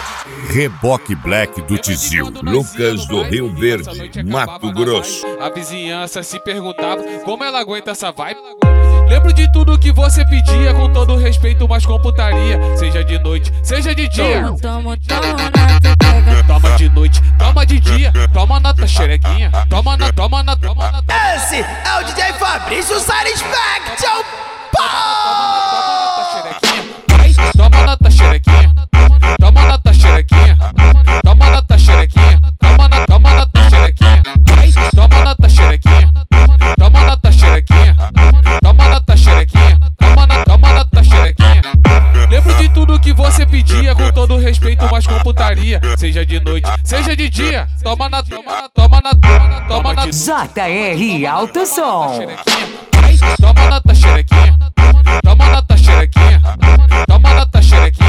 Reboque Black do Tizil, Lucas do Rio Verde, Mato Grosso. A vizinhança se perguntava como ela aguenta essa vibe. Lembro de tudo que você pedia, com todo respeito, mas com putaria. Seja de noite, seja de dia. Toma de noite, toma de dia. Toma na tua xerequinha. Toma na. Esse é o DJ Fabrício Satisfact. Toma na tua xerequinha. Toma na tua xerequinha. Toma na tua xerequinha. Toma na tua xerequinha. Toma na tua xerequinha. Toma na tua xerequinha. Toma na tua xerequinha. Toma na tua xerequinha. Lembro de tudo que você pedia, com todo respeito, mas com putaria. Seja de noite, seja de dia. Toma na. JR Alto Som. Toma na tua xerequinha. Toma na tua xerequinha. Toma na tua xerequinha.